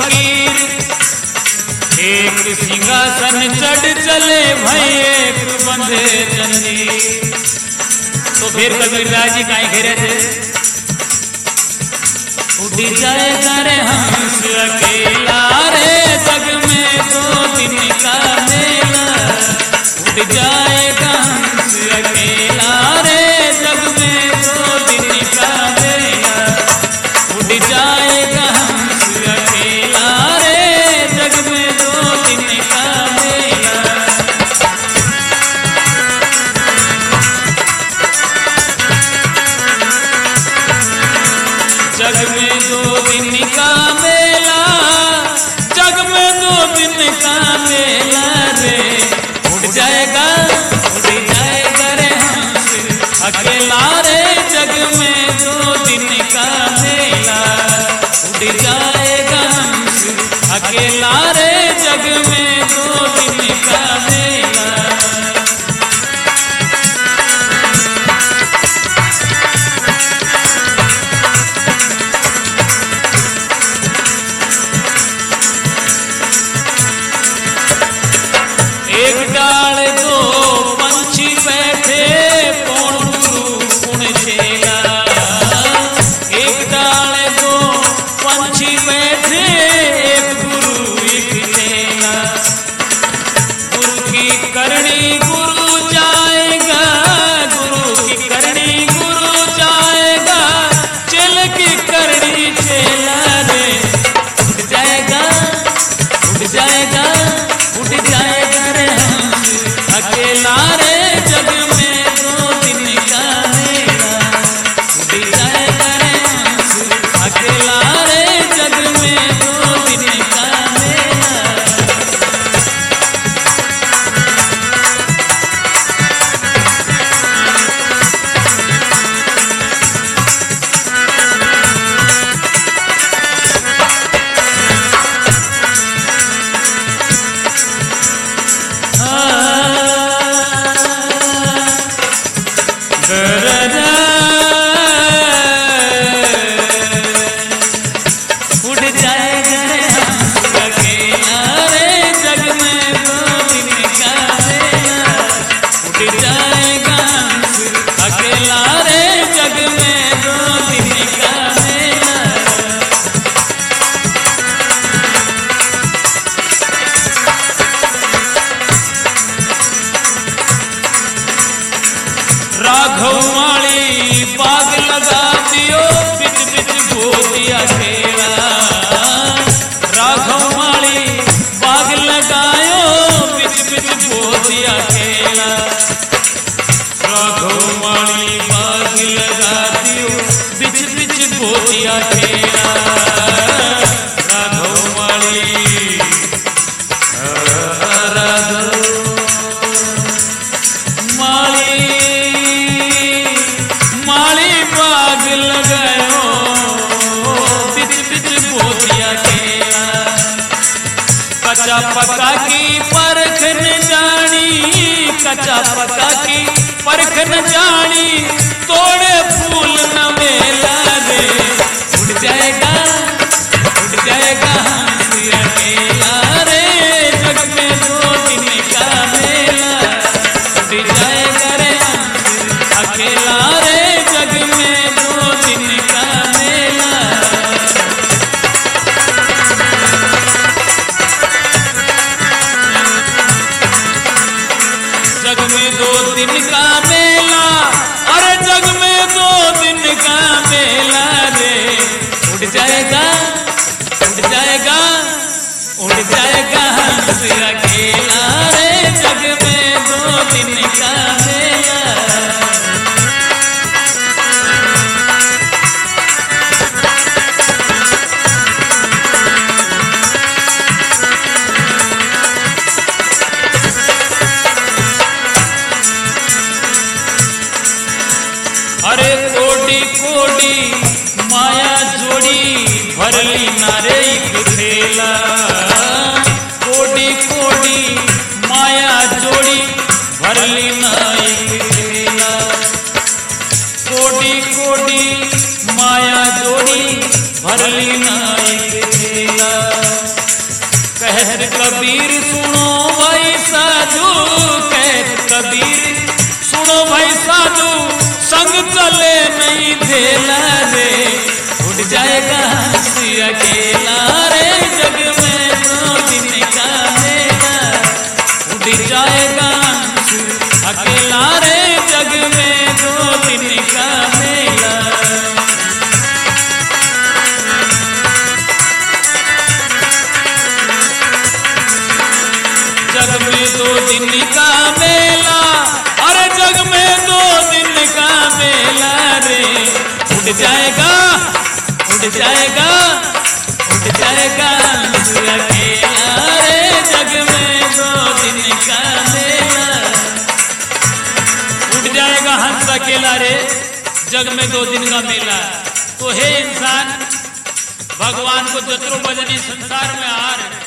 फकीर, एक सिंहासन चढ़ चले भाई एक बंधे जंजीर। तो फिर कबीरदास जी काहे घेरे थे? उठ जाएगा रे हंस अकेला रे जग में 2 दिन का मेला, उठ जाएगा हंस अकेला रे जग में 2 दिन का मेला, उठ जाएगा हंस अकेला रे जग में 2 दिन का मेला। जग में 2 दिन का मेला, जग में 2 दिन का मेला रे, उठ जाएगा रे हंस अकेला रे जग में 2 दिन का मेला, उठ जाएगा हंस अकेला रे जग में 2 दिन का मेला। एक डाल 2 पंछी बैठे कौन गुरु कौन चेला, एक डाल 2 पंछी बैठे एक गुरु एक चेला, गुरु की करनी गुरु जाएगा, गुरु की करनी गुरु जाएगा, चेले की करनी चेला रे, उठ जाएगा उठ जाएगा उठ जाएगा रे हंस अकेला रे जग में 2 दिन का मेला, उठ जाएगा रे हंस अकेला रे जग में 2 दिन का मेला। उठ जाएगा रे हंस अकेला रे जग में 2 दिन का मेला, उठ जाएगा हंस अकेला रे जग में 2 दिन का मेला। राघव माली बाग लगा दियो बिच बिच गोतिया खेला, राघव माली बाग लगायो बिच बिच गोतिया खेला, राघव माली बाग लगा दियो बिच बिच गोतिया खेला, राघव माली माली बाग लगायो बिच बिच गोतिया खेला, कच्चा पक्का की परख न जानी, कच्चा पक्का की परख न जानी, तोड़े फूल न मेला रे, उठ जाएगा हंस अकेला रे जग में 2 दिन का मेला, उठ जाएगा रे हंस अकेला रे जग में 2 दिन का मेला। जग में 2 दिन का मेला, अरे जग में 2 दिन का मेला रे, उठ जाएगा हंस अकेला रे जग में 2 दिन का मेला। अरे कोडी कोडी माया जोड़ी भरली नारे खेला, कोडी कोडी माया जोड़ी भरली नाई खेला, कोडी कोडी माया जोड़ी भरली नाई खेला। कबीर सुनो भाई साधु कहत कबीर सुनो भाई साधु संग चले नहीं धेला रे उड़ जाएगा हंसी अकेला रे जग में दो दिन का मेला उड़ जाएगा हंसी अकेला रे जग में दो दिन का मेला। जग में दो दिन का मेला अरे जग में दो दिन का मेला रे उड़ जाएगा उड़ जाएगा उड़ जाएगा अकेला रे जग में दो दिन का मेला उड़ जाएगा हंस अकेला रे जग में दो दिन का मेला। तो हे इंसान भगवान को जतरो बजनी संसार में हार